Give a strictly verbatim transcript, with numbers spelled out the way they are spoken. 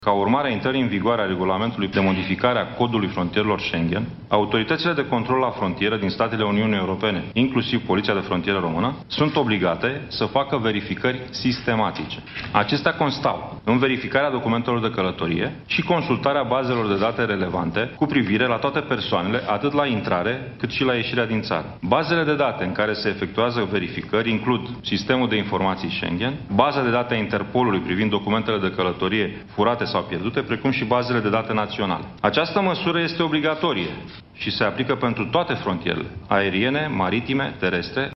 Ca urmare a intrării în vigoare a regulamentului de modificare a codului frontierelor Schengen, autoritățile de control la frontieră din statele Uniunii Europene, inclusiv Poliția de Frontieră Română, sunt obligate să facă verificări sistematice. Acestea constau în verificarea documentelor de călătorie și consultarea bazelor de date relevante cu privire la toate persoanele, atât la intrare cât și la ieșirea din țară. Bazele de date în care se efectuează verificări includ Sistemul de Informații Schengen, baza de date a Interpolului privind documentele de călătorie furate sau pierdute, precum și bazele de date naționale. Această măsură este obligatorie și se aplică pentru toate frontierele aeriene, maritime, terestre,